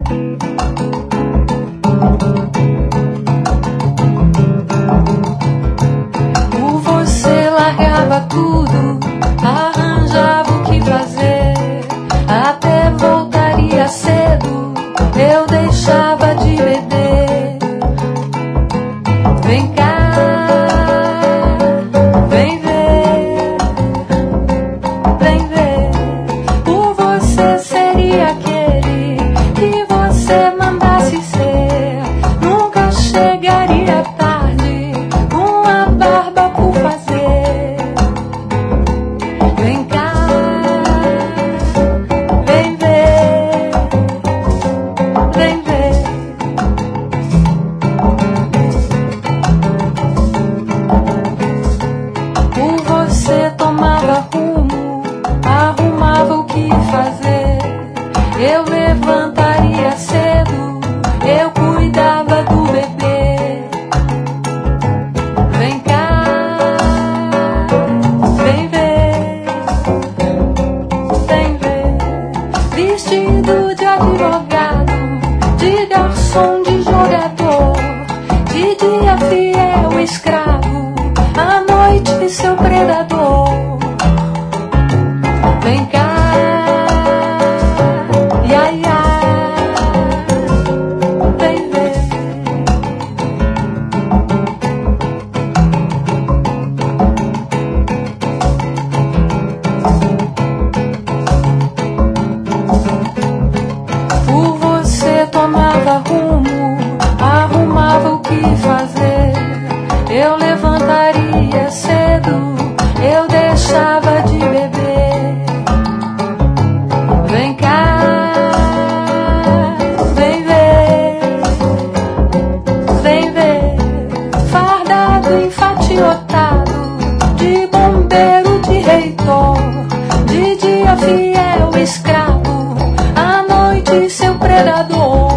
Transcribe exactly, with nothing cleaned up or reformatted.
Por você largava tudo, arranjava o que fazer, até voltaria cedo, eu deixava de beber. Vem cá, vem ver, vem ver. Por você seria aquele que você mandasse ser. Nunca chegaria tarde, uma barba por fazer. Vem cá, vem ver, vem ver. Por você tomava rumo, arrumava o que fazer. Eu levantaria cedo, eu cuidava do bebê. Vem cá, vem ver, vem ver. Vestido de advogado, de garçom, de jogador, de dia fiel escravo, à noite seu predador. Vem cá, ia, ia, vem ver. Por você tomava rumo, arrumava o que fazer. Eu levantaria cedo, eu deixava de beber. Vem cá, vem ver, vem ver. Fardado, enfatiotado, de bombeiro, de reitor, de dia fiel escravo, à noite seu predador.